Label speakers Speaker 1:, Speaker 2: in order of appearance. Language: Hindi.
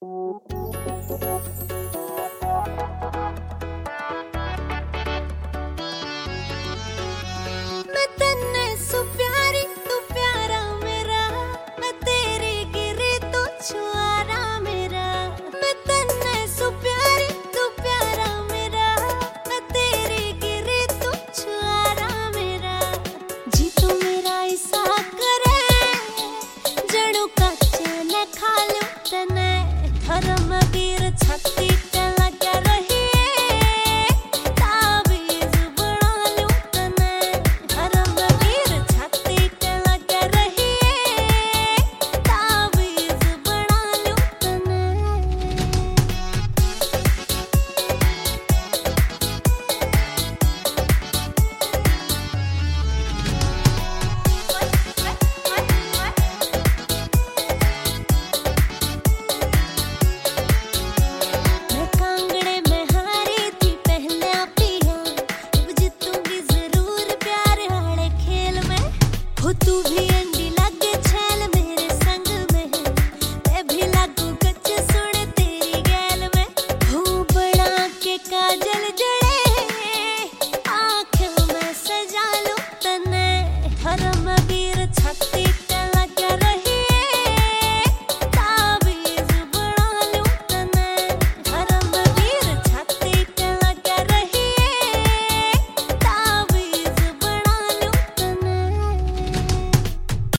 Speaker 1: मैं तन्ने सु प्यारी तू प्यारा मेरा, मैं तेरे गिरे तो छुआरा मेरा। मैं तन्ने सु प्यारी तू प्यारा मेरा, मैं तेरे गिरे तो छुआरा मेरा। जी तू मेरा ऐसा करे जड़ों का चैन खा लो तने, धर्म वीर छत्ती तू भी